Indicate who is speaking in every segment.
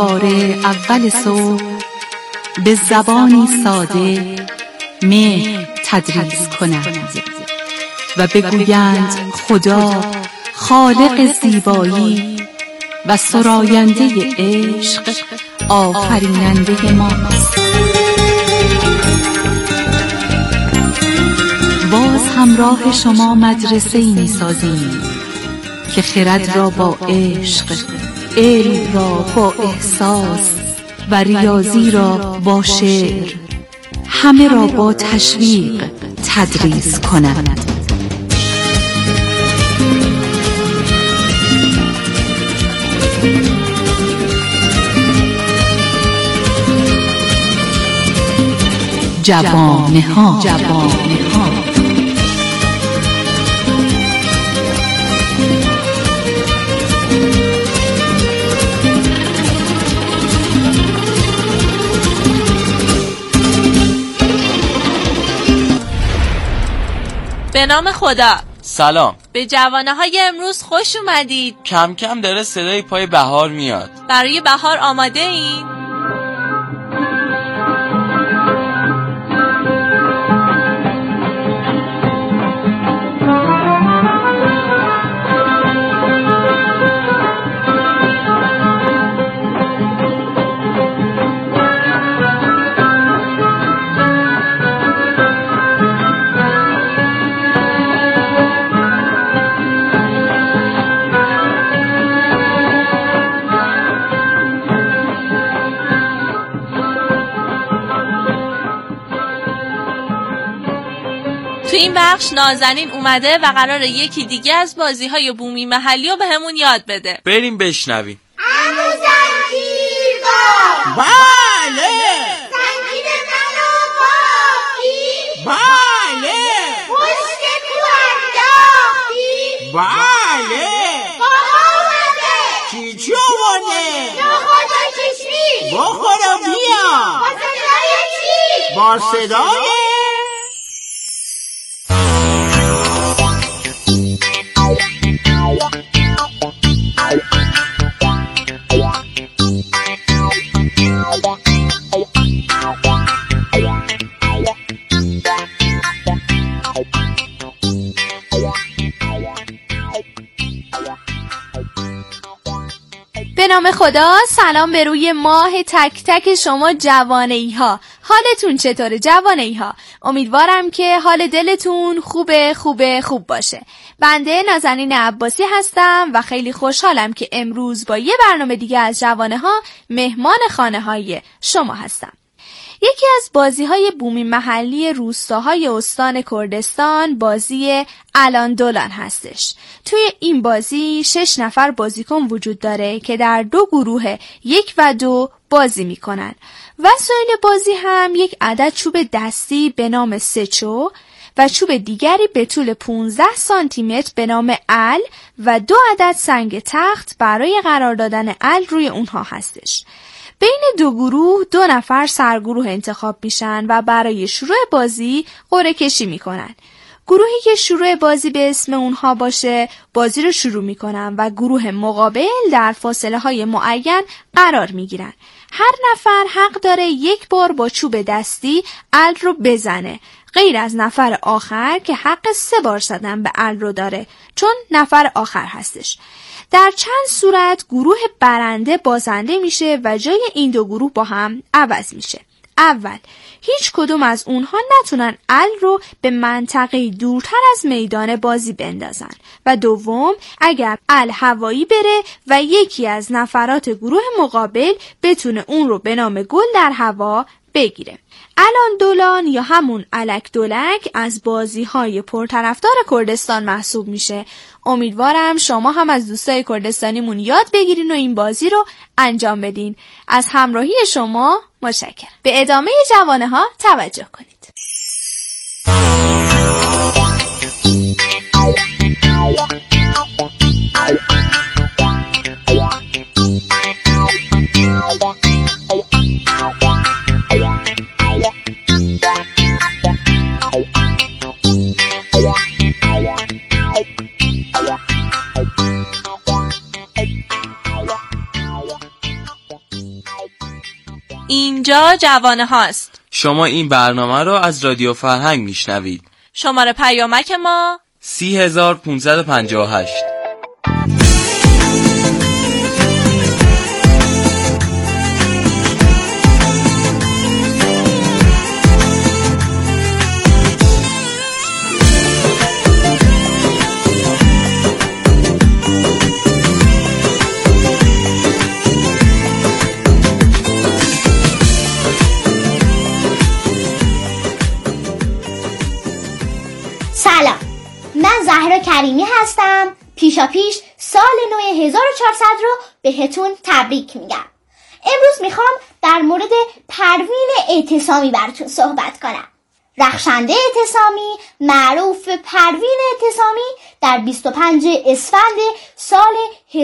Speaker 1: باره اول صبح به زبانی ساده مهر تدریس کنند و بگویند خدا خالق زیبایی و سراینده عشق آفریننده ماست. باز همراه شما مدرسه‌ای می‌سازیم که خرد را با عشق، علم را با احساس و ریاضی را با شعر، همه را با تشویق تدریس کند. جوانه‌ها
Speaker 2: به نام خدا.
Speaker 3: سلام.
Speaker 2: به جوانه‌های امروز خوش اومدید.
Speaker 3: کم کم داره صدای پای بهار میاد.
Speaker 2: برای بهار آماده این؟ تو این بخش نازنین اومده و قراره یکی دیگه از بازی‌های بومی محلی رو بهمون یاد بده.
Speaker 3: بریم بشنویم.
Speaker 4: عمو زنجیر با
Speaker 5: بله.
Speaker 4: زنجیر منو باقی
Speaker 5: بله.
Speaker 4: پشت تو انداختی
Speaker 5: بله.
Speaker 4: بابا اومده
Speaker 5: چی آورده؟
Speaker 4: نخودا چشمی
Speaker 5: بخورم بیا.
Speaker 4: با صدای چی؟
Speaker 5: با صدای
Speaker 2: به نام خدا. سلام به روی ماه تک تک شما جوانه‌ای ها. حالتون چطوره جوانه‌ای ها؟ امیدوارم که حال دلتون خوب باشه. بنده نازنین عباسی هستم و خیلی خوشحالم که امروز با یه برنامه دیگه از جوانه ها مهمان خانه های شما هستم. یکی از بازی‌های بومی محلی روستاهای استان کردستان بازی الان دولان هستش. توی این بازی 6 نفر بازیکن وجود داره که در 2 گروه 1 و 2 بازی میکنن. وسایل بازی هم یک عدد چوب دستی به نام سچو و چوب دیگری به طول 15 سانتی متر به نام ال و 2 عدد سنگ تخت برای قرار دادن ال روی اونها هستش. بین 2 گروه 2 نفر سرگروه انتخاب میشن و برای شروع بازی قرعه کشی میکنن. گروهی که شروع بازی به اسم اونها باشه بازی رو شروع میکنن و گروه مقابل در فاصله های معین قرار میگیرن. هر نفر حق داره 1 بار با چوب دستی ال رو بزنه، غیر از نفر آخر که حق 3 بار زدن به ال رو داره چون نفر آخر هستش. در چند صورت گروه برنده بازنده میشه و جای این 2 گروه با هم عوض میشه. اول، هیچ کدوم از اونها نتونن ال رو به منطقه دورتر از میدان بازی بندازن و دوم، اگر ال هوایی بره و یکی از نفرات گروه مقابل بتونه اون رو به نام گل در هوا بگیره. الان دولان یا همون الک دولک از بازی‌های پرطرفدار کردستان محسوب میشه. امیدوارم شما هم از دوستای کردستانیمون یاد بگیرین و این بازی رو انجام بدین. از همراهی شما متشکرم. به ادامه جوانه ها توجه کنید.
Speaker 6: اینجا جوانه هاست.
Speaker 3: شما این برنامه رو از رادیو فرهنگ میشنوید.
Speaker 6: شماره پیامک ما
Speaker 3: 30558.
Speaker 7: سلام، من زهرا کریمی هستم. پیشاپیش سال نو 1400 رو بهتون تبریک میگم. امروز میخوام در مورد پروین اعتصامی براتون صحبت کنم. رخشنده اعتصامی معروف به پروین اعتصامی در 25 اسفند سال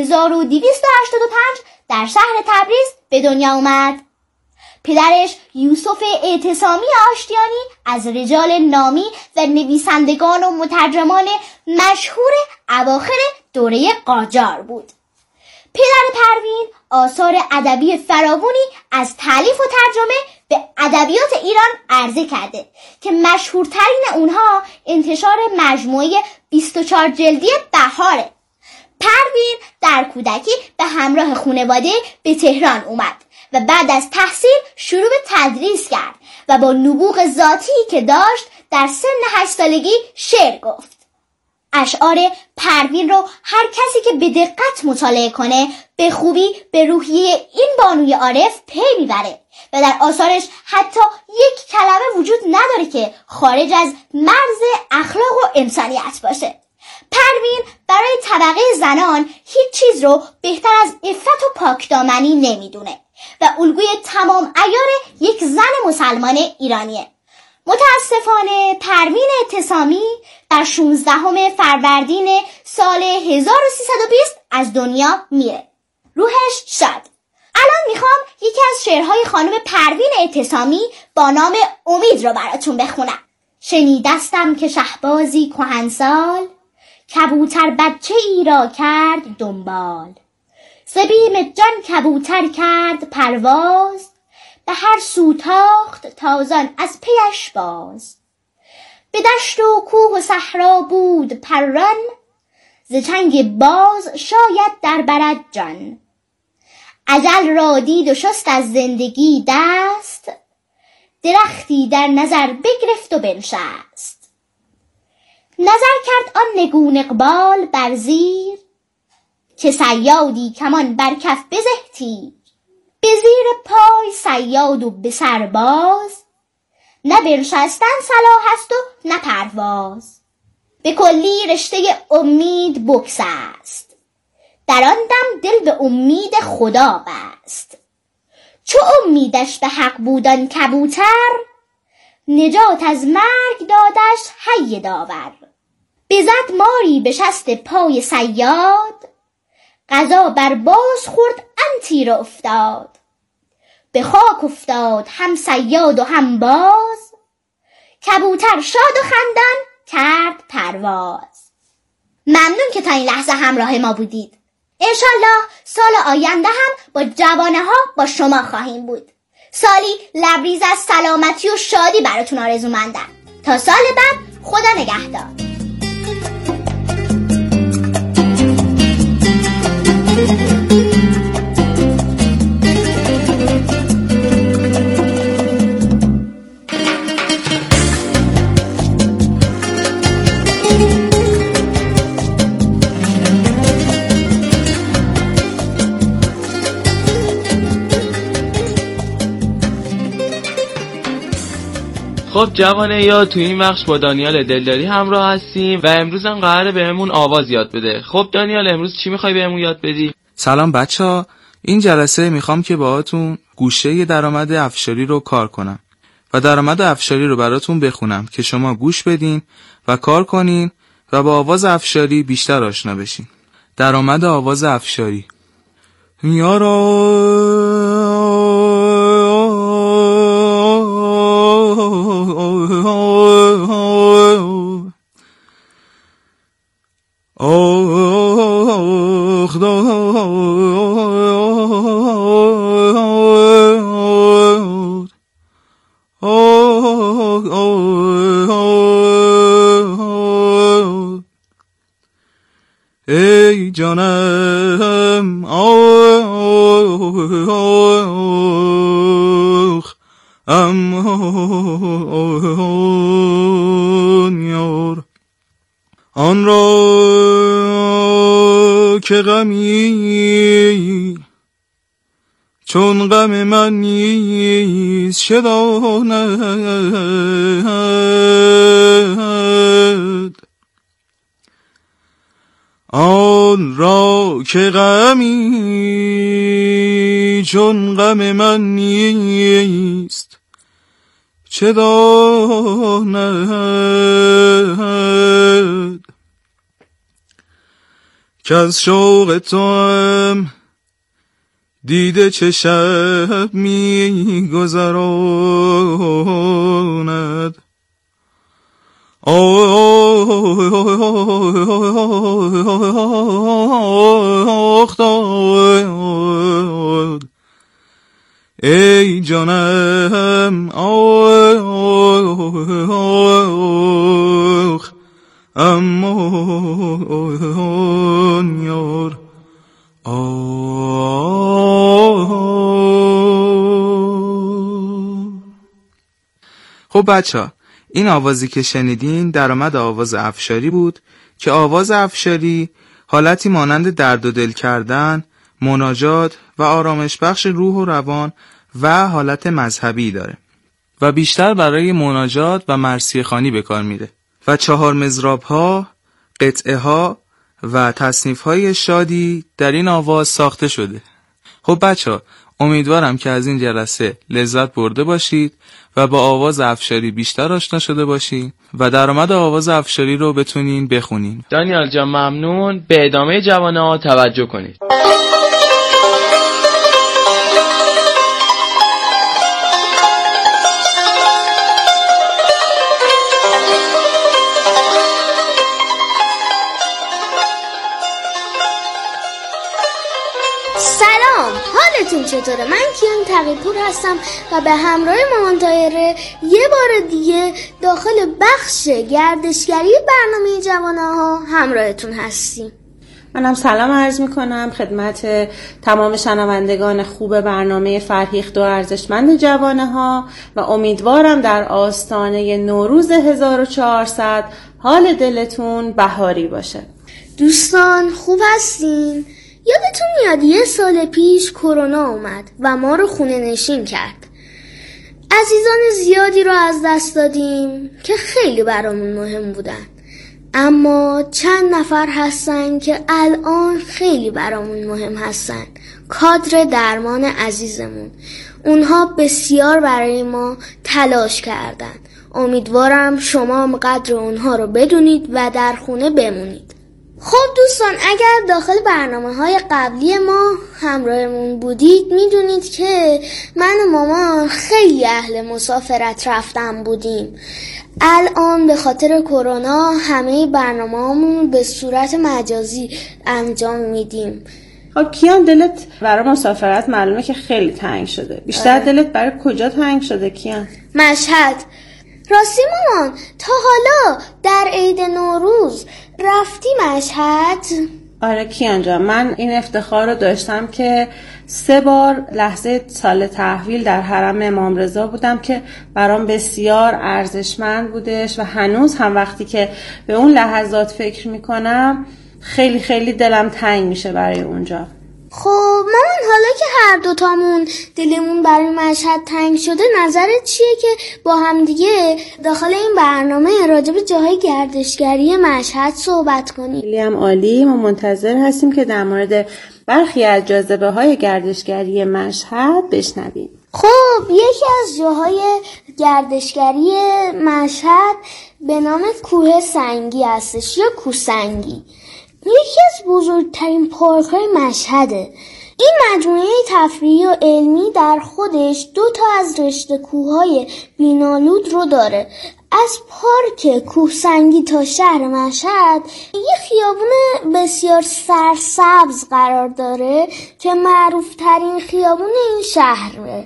Speaker 7: 1285 در شهر تبریز به دنیا اومد. پدرش یوسف اعتصامی آشتیانی از رجال نامی و نویسندگان و مترجمان مشهور اواخر دوره قاجار بود. پدر پروین آثار ادبی فراوانی از تالیف و ترجمه به ادبیات ایران عرضه کرده که مشهورترین اونها انتشار مجموعه 24 جلدی بهاره. پروین در کودکی به همراه خانواده به تهران اومد و بعد از تحصیل شروع به تدریس کرد و با نبوغ ذاتی که داشت در سن 8 سالگی شعر گفت. اشعار پروین رو هر کسی که به دقت مطالعه کنه به خوبی به روحیه این بانوی عارف پی میبره و در آثارش حتی یک کلمه وجود نداره که خارج از مرز اخلاق و انسانیت باشه. پروین برای طبقه زنان هیچ چیز رو بهتر از عفت و پاکدامنی نمیدونه و الگوی تمام عیار یک زن مسلمان ایرانیه. متاسفانه پروین اعتصامی در 16 فروردین سال 1320 از دنیا میره. روحش شاد. الان میخوام یکی از شعرهای خانم پروین اعتصامی با نام امید رو براتون بخونم. شنیدستم که شهبازی کهنسال کبوتر بچه ای را کرد دنبال. ز بیم جان کبوتر کرد پرواز به هر سو تاخت تازان از پیش باز. به دشت و کوه و صحرا بود پران ز چنگ باز شاید در برد جان. اجل را دید و شست از زندگی دست درختی در نظر بگرفت و بنشست. نظر کرد آن نگون اقبال بر زیر که صیادی کمان بر کف بزه تیر. به زیر پای صیاد و به سرباز نه بنشستن صلاح است و نه پرواز. به کلی رشته امید بگسست در آن دم دل به امید خدا بست. چو امیدش به حق بودن کبوتر نجات از مرگ دادش حی داور. بزد ماری به شست پای صیاد قضا بر باز خورد آن تیر افتاد. به خاک افتاد هم صیاد و هم باز کبوتر شاد و خندان کرد پرواز. ممنون که تا این لحظه همراه ما بودید. انشالله سال آینده هم با جوانه ها با شما خواهیم بود. سالی لبریز از سلامتی و شادی براتون آرزومندم. تا سال بعد خدا نگهدار.
Speaker 3: خب جوانه یا تو این بخش با دانیال دلداری همراه هستیم و امروز هم قراره بهمون آواز یاد بده. خب دانیال امروز چی میخوای بهمون یاد بدی؟
Speaker 8: سلام بچه‌ها، این جلسه میخوام که باهاتون گوشه درآمد افشاری رو کار کنم و درآمد افشاری رو براتون بخونم که شما گوش بدین و کار کنین و با آواز افشاری بیشتر آشنا بشین. درآمد آواز افشاری. ای جانم آخ امان یار، آن را که غمی چون غم من نیست چه داند، آن را که غمی چون غم من نیست چه داند، که از شوق توام دیده چه شب می گذراند، آخ داد ای جانم آخ امان یار. خب بچه، این آوازی که شنیدین درآمد آواز افشاری بود که آواز افشاری حالتی مانند درد و دل کردن، مناجات و آرامش بخش روح و روان و حالت مذهبی داره و بیشتر برای مناجات و مرثیه خوانی به کار میره و 4 مضراب ها، قطعه ها و تصنیف های شادی در این آواز ساخته شده. خب بچه، امیدوارم که از این جلسه لذت برده باشید و با آواز افشاری بیشتر آشنا شده باشید و درآمد آواز افشاری رو بتونین بخونین.
Speaker 3: دانیال جان ممنون. به ادامه جوانه ها توجه کنید.
Speaker 7: سلام، حالتون چطوره؟ من کیان تقی‌پور هستم و به همراه مامان طاهره یه بار دیگه داخل بخش گردشگری برنامه جوانه ها همراهتون هستیم.
Speaker 9: منم سلام عرض میکنم خدمت تمام شنوندگان خوب برنامه فرهیخت و ارزشمند جوانه ها و امیدوارم در آستانه نوروز 1400 حال دلتون بهاری باشه.
Speaker 7: دوستان خوب هستین؟ یادتون میاد یه سال پیش کرونا اومد و ما رو خونه نشین کرد. عزیزان زیادی رو از دست دادیم که خیلی برامون مهم بودن، اما چند نفر هستن که الان خیلی برامون مهم هستن. کادر درمان عزیزمون، اونها بسیار برای ما تلاش کردن. امیدوارم شما هم قدر اونها رو بدونید و در خونه بمونید. خب دوستان، اگر داخل برنامه‌های قبلی ما همراهمون بودید میدونید که من و مامان خیلی اهل مسافرت رفتن بودیم. الان به خاطر کرونا همه برنامه‌هامون به صورت مجازی انجام میدیم.
Speaker 9: خب کیان، دلت برای مسافرت معلومه که خیلی تنگ شده. بیشتر دلت برای کجا تنگ شده کیان؟
Speaker 7: مشهد. راستی مامان، تا حالا در عید نوروز رفتی مشهد؟
Speaker 9: آره کیان جان، من این افتخار رو داشتم که 3 بار لحظه سال تحویل در حرم امام رضا بودم که برام بسیار ارزشمند بودش و هنوز هم وقتی که به اون لحظات فکر میکنم خیلی خیلی دلم تنگ میشه برای اونجا.
Speaker 7: خب مامان، حالا که هر دوتامون دلمون برای مشهد تنگ شده، نظرت چیه که با هم دیگه داخل این برنامه راجع به جاهای گردشگری مشهد صحبت کنیم؟
Speaker 9: خیلی هم عالی. ما منتظر هستیم که در مورد برخی از جاذبه‌های گردشگری مشهد بشنویم.
Speaker 7: خب یکی از جاهای گردشگری مشهد به نام کوه سنگی هستش یا کوسنگی. یکی از بزرگترین پارک‌های مشهده. این مجموعه تفریحی و علمی در خودش 2 تا از رشته کوه‌های بینالود رو داره. از پارک کوهسنگی تا شهر مشهد یه خیابون بسیار سرسبز قرار داره که معروف ترین خیابون این شهره.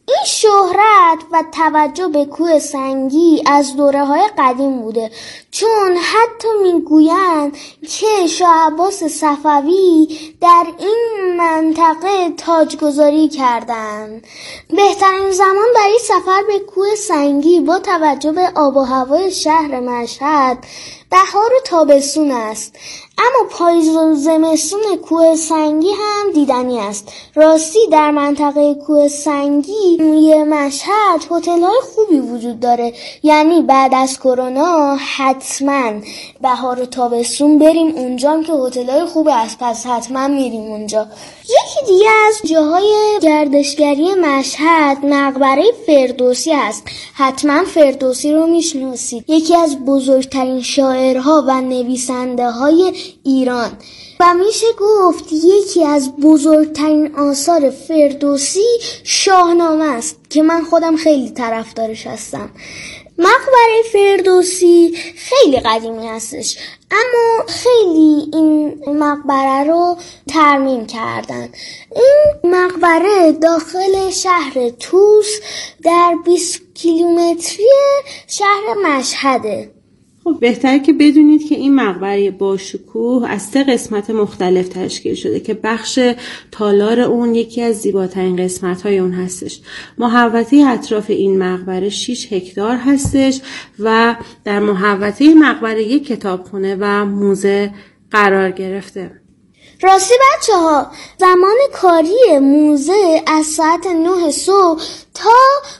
Speaker 7: این شهرت و توجه به کوه سنگی از دوره‌های قدیم بوده، چون حتی میگویند که شاه عباس صفوی در این منطقه تاجگذاری کردند. بهترین زمان برای سفر به کوه سنگی با توجه به آب و هوای شهر مشهد بهار و تابستون است، اما پاییز و زمستون کوه سنگی هم دیدنی است. راستی در منطقه کوه سنگی مشهد هتل‌های خوبی وجود داره، یعنی بعد از کرونا حتما بهار و تابستون بریم اونجا که هتل‌های خوبی است، پس حتما میریم اونجا. یکی دیگه از جاهای گردشگری مشهد مقبره فردوسی است. حتما فردوسی رو میشناسید، یکی از بزرگترین شاعرها و نویسنده های ایران و میشه گفت یکی از بزرگترین آثار فردوسی شاهنامه است که من خودم خیلی طرفدارش هستم. مقبره فردوسی خیلی قدیمی هستش، اما خیلی این مقبره رو ترمیم کردن. این مقبره داخل شهر طوس در 20 کیلومتری شهر مشهده.
Speaker 9: خب بهتره که بدونید که این مقبره با شکوه از 3 قسمت مختلف تشکیل شده که بخش تالار اون یکی از زیباترین قسمت‌های اون هستش. محوطه اطراف این مقبره 6 هکتار هستش و در محوطه مقبره یک کتابخونه و موزه قرار گرفته.
Speaker 7: راستی بچه‌ها، زمان کاری موزه از ساعت 9 صبح تا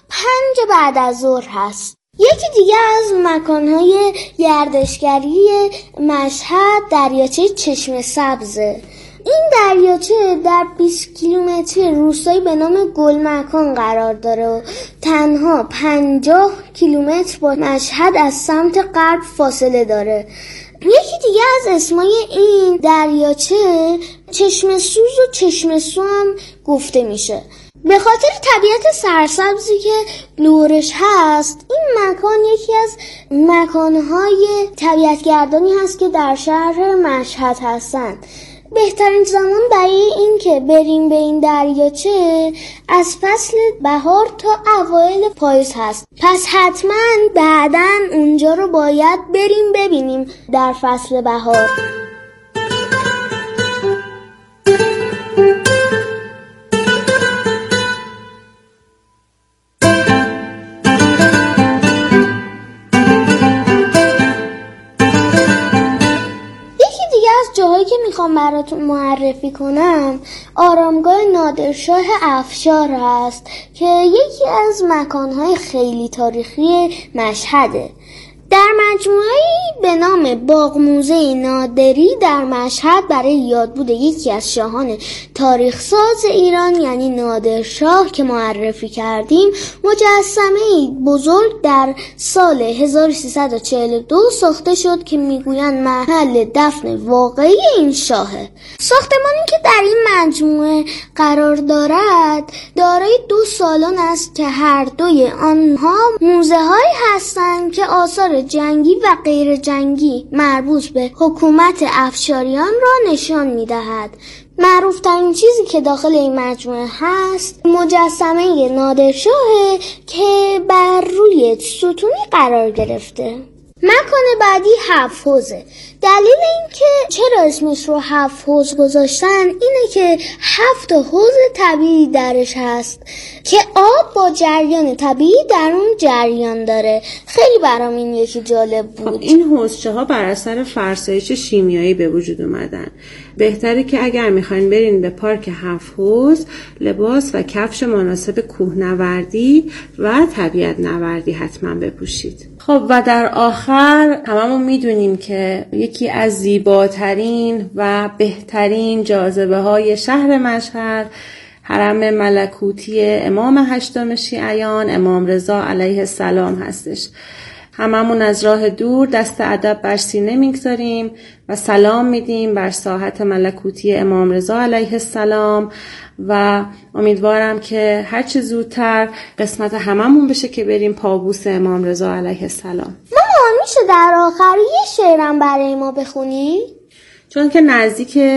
Speaker 7: 5 بعد از ظهر هست. یکی دیگه از مکانهای گردشگری مشهد دریاچه چشمه سبزه. این دریاچه در 20 کیلومتری روستایی به نام گلمکان قرار داره و تنها 50 کیلومتر با مشهد از سمت غرب فاصله داره. یکی دیگه از اسمای این دریاچه چشمه سوز و چشمه سو هم گفته میشه. به خاطر طبیعت سرسبزی که دورش هست، این مکان یکی از مکانهای طبیعتگردانی هست که در شهر مشهد هستند. بهترین زمان برای این که بریم به این دریاچه از فصل بهار تا اوایل پاییز هست، پس حتما بعداً اونجا رو باید بریم ببینیم در فصل بهار. جاهایی که میخوام براتون معرفی کنم آرامگاه نادرشاه افشار هست که یکی از مکانهای خیلی تاریخی مشهده. در مجموعه‌ای به نام باغ موزه نادری در مشهد برای یادبود یکی از شاهان تاریخ‌ساز ایران یعنی نادرشاه که معرفی کردیم، مجسمه‌ای بزرگ در سال 1342 ساخته شد که میگویند محل دفن واقعی این شاهه. ساختمانی که در این مجموعه قرار دارد دارای 2 سالن است که هر دوی آنها موزه‌هایی هستند که آثار جنگی و غیر جنگی مربوط به حکومت افشاریان را نشان می‌دهد. معروف‌ترین چیزی که داخل این مجموعه هست مجسمه نادرشاه که بر روی ستونی قرار گرفته. مکان بعدی 7 حوضه. دلیل این که چرا اسمش رو 7 حوض گذاشتن اینه که 7 حوض طبیعی درش هست که آب با جریان طبیعی در اون جریان داره. خیلی برام این یکی جالب بود.
Speaker 9: این حوضچه ها بر اثر فرسایش شیمیایی به وجود اومدن. بهتره که اگر میخواین برین به پارک 7 حوض لباس و کفش مناسب کوهنوردی و طبیعت نوردی حتما بپوشید. خب و در آخر هممون میدونیم که یکی از زیباترین و بهترین جاذبه های شهر مشهد حرم ملکوتی امام 8 شیعیان امام رضا علیه السلام هستش. هممون از راه دور دست ادب بر سینه میگذاریم و سلام میدیم بر ساحت ملکوتی امام رضا علیه السلام و امیدوارم که هرچه زودتر قسمت هممون بشه که بریم پابوس امام رضا علیه السلام.
Speaker 7: میشه در آخر یه شعرم برای ما بخونی؟
Speaker 9: چون که نزدیک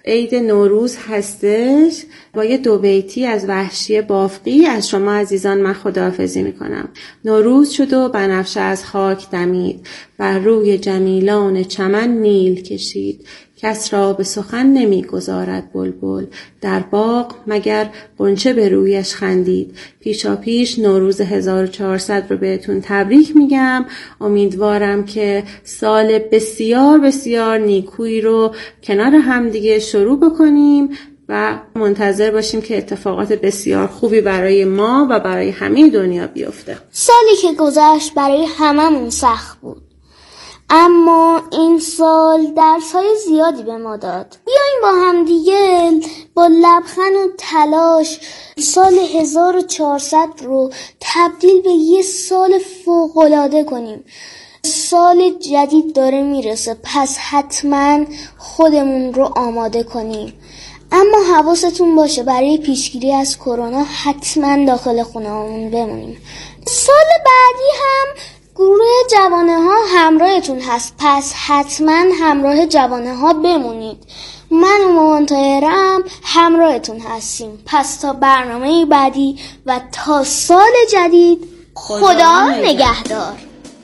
Speaker 9: عید نوروز هستش. با یه 2 بیتی از وحشی بافقی از شما عزیزان من خداحافظی میکنم. نوروز شد و بنفشه از خاک دمید، بر روی جمیلان چمن نیل کشید. کس را به سخن نمیگذارد بلبل، در باغ مگر غنچه به رویش خندید. پیشا پیش نوروز 1400 رو بهتون تبریک میگم. امیدوارم که سال بسیار بسیار نیکویی رو کنار هم دیگه شروع بکنیم و منتظر باشیم که اتفاقات بسیار خوبی برای ما و برای همه دنیا بیفته.
Speaker 7: سالی که گذشت برای هممون سخت بود، اما این سال درس‌های زیادی به ما داد. بیایم با هم دیگه با لبخند و تلاش سال 1400 رو تبدیل به یه سال فوق‌العاده کنیم. سال جدید داره میرسه، پس حتما خودمون رو آماده کنیم. اما حواستون باشه برای پیشگیری از کرونا حتما داخل خونه‌مون بمونیم. سال بعدی هم گروه جوانه ها همراهتون هست، پس حتما همراه جوانه ها بمونید. من و مامان طاهرم همراهتون هستیم. پس تا برنامه بعدی و تا سال جدید، خدا نگهدار.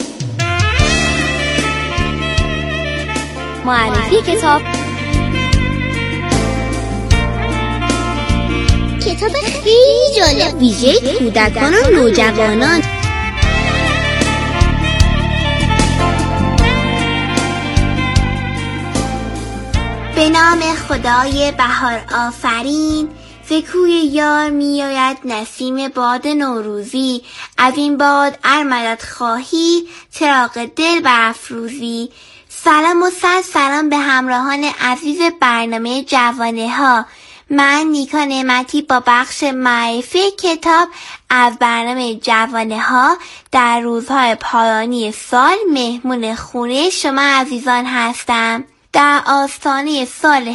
Speaker 2: معرفی کتاب.
Speaker 7: کتاب خیلی جالب ویژه کودکان و نوجوانان.
Speaker 4: به نام خدای بهار آفرین، ز کوی یار می آید نسیم باد نوروزی. از این باد ار مدد خواهی، چراغ دل برافروزی. سلام و صد سلام به همراهان عزیز برنامه جوانه ها. من نیکا نعمتی با بخش معرفی کتاب از برنامه جوانه ها در روزهای پایانی سال مهمون خونه شما عزیزان هستم. در آستانه سال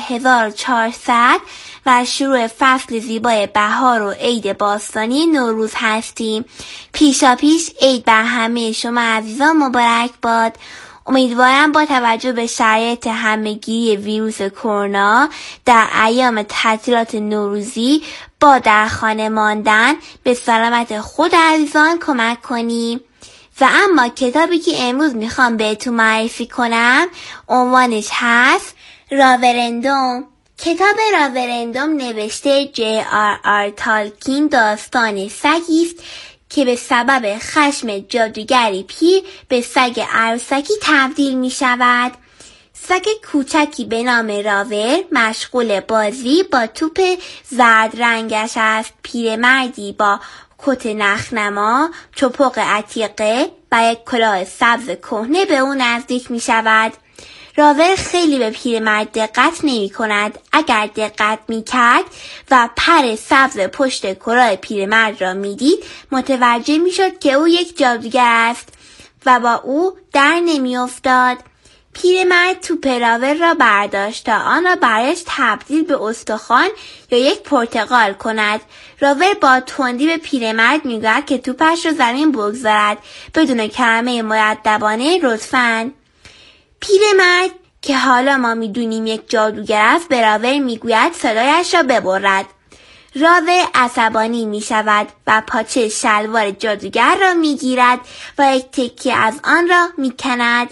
Speaker 4: 1400 و شروع فصل زیبای بهار و عید باستانی نوروز هستیم. پیشا پیش عید بر همه شما عزیزان مبارک باد. امیدوارم با توجه به شرایط همه‌گیری ویروس کرونا در ایام تعطیلات نوروزی با در خانه ماندن به سلامت خود عزیزان کمک کنیم. و اما کتابی که امروز میخوام بهتون معرفی کنم عنوانش هست راورندوم. کتاب راورندوم نوشته J.R.R. تالکین داستان سگی است که به سبب خشم جادوگری پیر به سگ عروسکی تبدیل می شود. سگ کوچکی به نام راور مشغول بازی با توپ زرد رنگش است. پیرمردی با کت نخنما، چپق عتیقه و یک کلاه سبز کهنه به او نزدیک می شود. راور خیلی به پیرمرد دقت نمی کند. اگر دقت می کرد و پر سبز پشت کلاه پیرمرد را می دید، متوجه می شد که او یک جادوگر است و با او در نمی افتاد. پیرمرد توپ راور را برداشت تا آن را برایش تبدیل به استخوان یا یک پرتقال کند. راور با تندی به پیرمرد میگوید که توپش را زمین بگذارد بدون کلمه مؤدبانه لطفاً. پیرمرد که حالا ما میدونیم یک جادوگر است به راور میگوید صدایش را ببرد. راور عصبانی می شود و پاچه شلوار جادوگر را میگیرد و یک تکه از آن را میکند.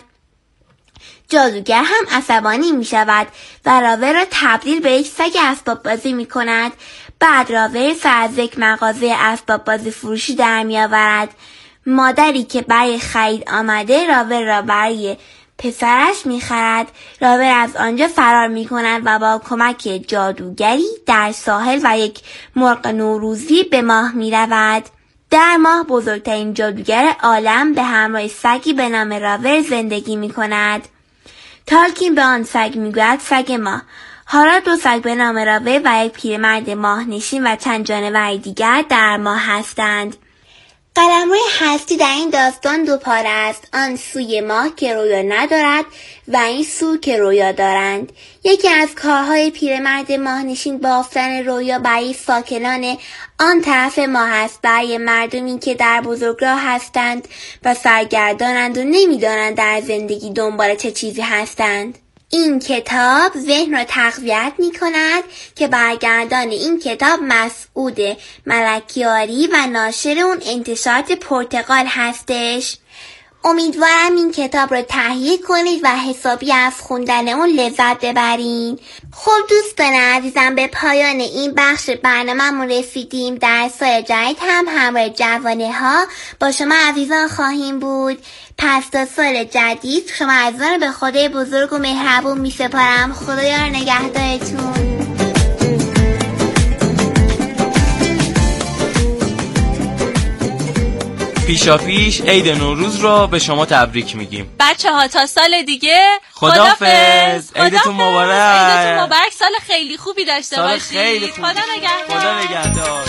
Speaker 4: جادوگر هم عصبانی می شود و راور را تبدیل به یک سگ اسباب بازی می کند. بعد راور سر از یک مغازه اسباب بازی فروشی در می آورد. مادری که برای خرید آمده راور را برای پسرش می خرد. راور از آنجا فرار می کند و با کمک جادوگری در ساحل و یک مرغ نوروزی به ماه می رود. در ماه بزرگترین جادوگر عالم به همراه سگی به نام راور زندگی می کند. تالکین به آن سگ میگوید سگ ماه. حالا 2 سگ به نام راور و یک پیرمرد ماه نشین و چند جانور دیگر در ماه هستند. قلمرو هستی در این داستان 2 پاره است. آن سوی ماه که رویا ندارد و این سو که رویا دارند. یکی از کارهای پیرمرد ماه نشین بافتن رویا برای ساکنان آن طرف ماه است، برای مردمی که در بزرگراه هستند و سرگردانند و نمیدانند در زندگی دنبال چه چیزی هستند. این کتاب ذهن رو تقویت می کند که برگردان این کتاب مسعود ملکیاری و ناشر اون انتشارات پرتقال هستش. امیدوارم این کتاب رو تهیه کنید و حسابی از خوندن اون لذت ببرین. خب دوستان عزیزم، به پایان این بخش برنامه‌مون رسیدیم. در سال جدید هم همراه جوانه ها با شما عزیزان خواهیم بود. پس تا سال جدید شما عزیزان رو به خدای بزرگ و مهربون می سپارم. خدایا نگهدارتون.
Speaker 3: پیشاپیش عید نوروز رو به شما تبریک میگیم.
Speaker 6: بچه‌ها تا سال دیگه
Speaker 3: خداحافظ. عیدتون مبارک.
Speaker 6: عیدتون مبارک. سال خیلی خوبی داشته
Speaker 3: سال
Speaker 6: باشید.
Speaker 3: خیلی خوبی.
Speaker 6: خدا نگهدار.
Speaker 3: خدا نگهدار.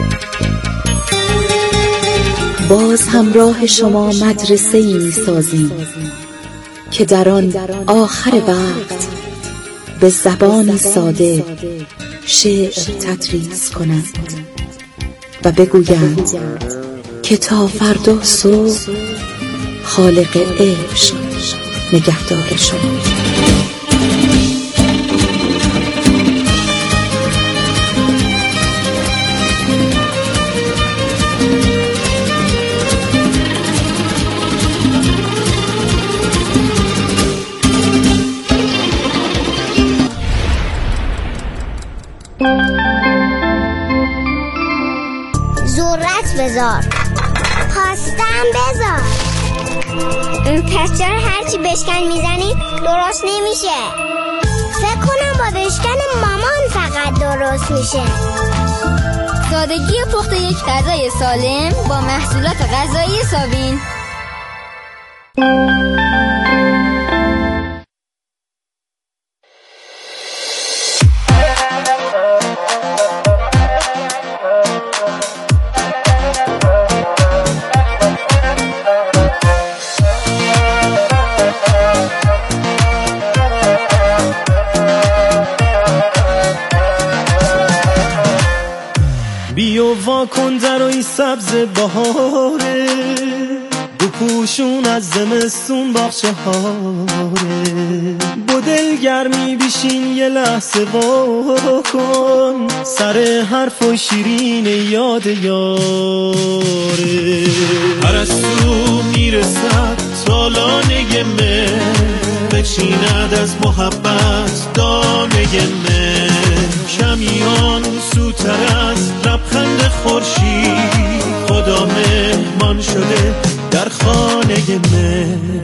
Speaker 1: باز همراه شما مدرسه‌ای می‌سازیم که در آن آخر وقت به زبانی ساده شعر تدریس کنند و بگویند که تا فردا صبح خالق عشق نگهدار شما.
Speaker 7: ذرت بذار، خواستم بذار. پس چرا هرچی بشکن میزنی درست نمیشه؟ فکر کنم با بشکن مامان فقط درست میشه.
Speaker 10: سادگی پخت یک غذای سالم با محصولات غذایی سابین.
Speaker 11: بیو وا کن درای سبز بهاره، بپوشون از زمستون باغچه هاره. با دلگرمی بیشین یه لحظه وا کن، سر حرف و شیرین یاد یاره. پرستو میرسد تالانه من، بچیند از محبت دانه من. شمیان سوتر از لبخند خورشید، خدا مهمان شده در خانه من.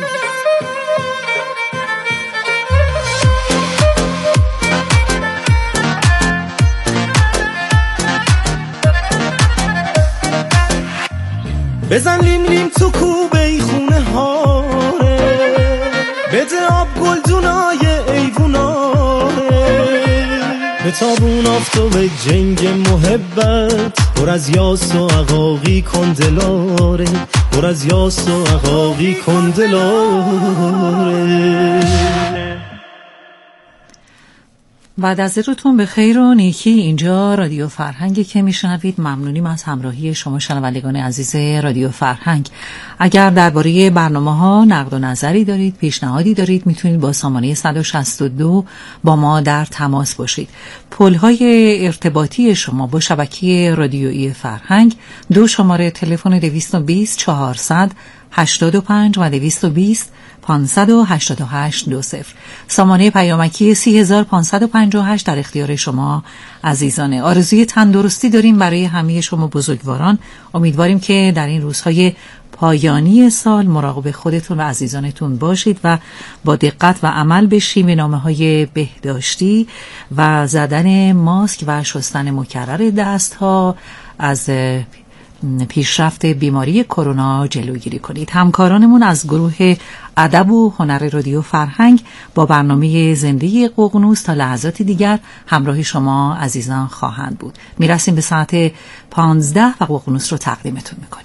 Speaker 11: بزن لیم لیم تو کوبه خونه هاره، بده آب گلدونای ایووناره. به تابون آفتاب جنگ محبت، پر از یاس و عقاقی کن دلاره، پر از یاس و عقاقی کن دلاره.
Speaker 12: بعد از روزتون به خیر و نیکی. اینجا رادیو فرهنگی که میشنوید. ممنونیم از همراهی شما شنوندگان عزیز رادیو فرهنگ. اگر درباره برنامه‌ها نقد و نظری دارید، پیشنهادی دارید، میتونید با سامانه 162 با ما در تماس باشید. پل‌های ارتباطی شما با شبکه رادیویی فرهنگ 2 شماره تلفن 220 400 85 و 220 588 20. سامانه پیامکی 3558 در اختیار شما عزیزانه. آرزوی تندرستی داریم برای همه شما بزرگواران. امیدواریم که در این روزهای پایانی سال مراقب خودتون و عزیزانتون باشید و با دقت و عمل بشیم به نامه‌های بهداشتی و زدن ماسک و شستن مکرر دست‌ها از پیشرفت بیماری کرونا جلوگیری کنید. همکارانمون از گروه ادب و هنر رادیو فرهنگ با برنامه زنده ققنوس تا لحظات دیگر همراه شما عزیزان خواهند بود. میرسیم به ساعت 15 و ققنوس رو تقدیمتون میکنیم.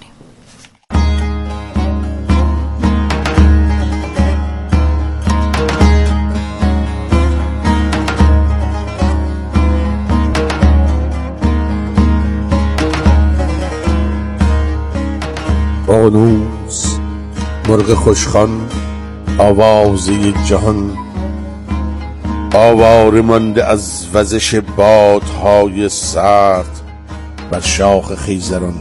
Speaker 13: ققنوس مرغ خوشخوان، آوازه جهان آواره مانده از وزش بادهای سرد بر شاخ خیزران